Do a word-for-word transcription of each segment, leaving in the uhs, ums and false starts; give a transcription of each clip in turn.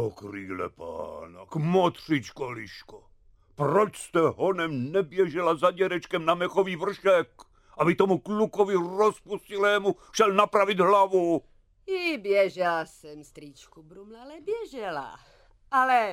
Pro krýle pána, kmotřičko Liško, proč jste honem neběžela za dědečkem na mechový vršek, aby tomu klukovi rozpustilému šel napravit hlavu? I běžela jsem, strýčku Brumlale, běžela, ale...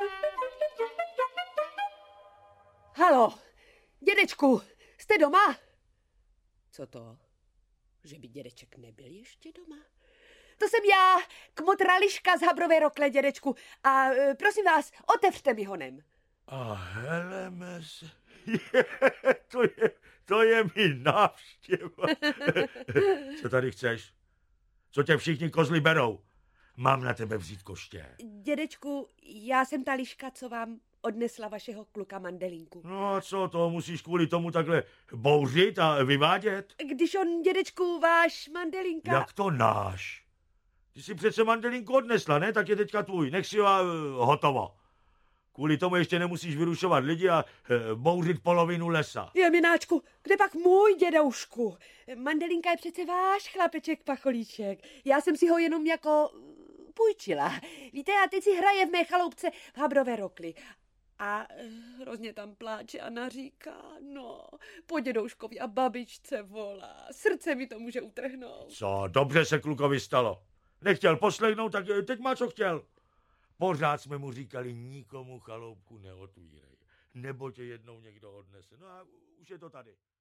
Halo, dědečku, jste doma? Co to? Že by dědeček nebyl ještě doma? To jsem já, kmotra Liška z Habrové Rokle, dědečku. A e, prosím vás, otevřte mi honem. A heleme se. to, je, to je mi návštěva. Co tady chceš? Co tě všichni kozly berou? Mám na tebe vzít koště. Dědečku, já jsem ta Liška, co vám odnesla vašeho kluka Mandelinku. No a co, to musíš kvůli tomu takhle bouřit a vyvádět? Když on, dědečku, váš Mandelinka... Jak to náš? Ty jsi přece Mandelinku odnesla, ne? Tak je teďka tvůj. Nech si ho a hotovo. Kvůli tomu ještě nemusíš vyrušovat lidi a e, bouřit polovinu lesa. Je, mináčku, kde pak můj dědoušku? Mandelinka je přece váš chlapeček Pacholíček. Já jsem si ho jenom jako půjčila. Víte, a teď si hraje v mé chaloupce v Habrové Rokli. A hrozně tam pláče a naříká, no, po dědouškovi a babičce volá. Srdce mi to může utrhnout. Co, dobře se klukovi stalo. Nechtěl poslechnout, tak teď má, co chtěl. Pořád jsme mu říkali, nikomu chaloupku neotvírej, nebo tě jednou někdo odnese. No a už je to tady.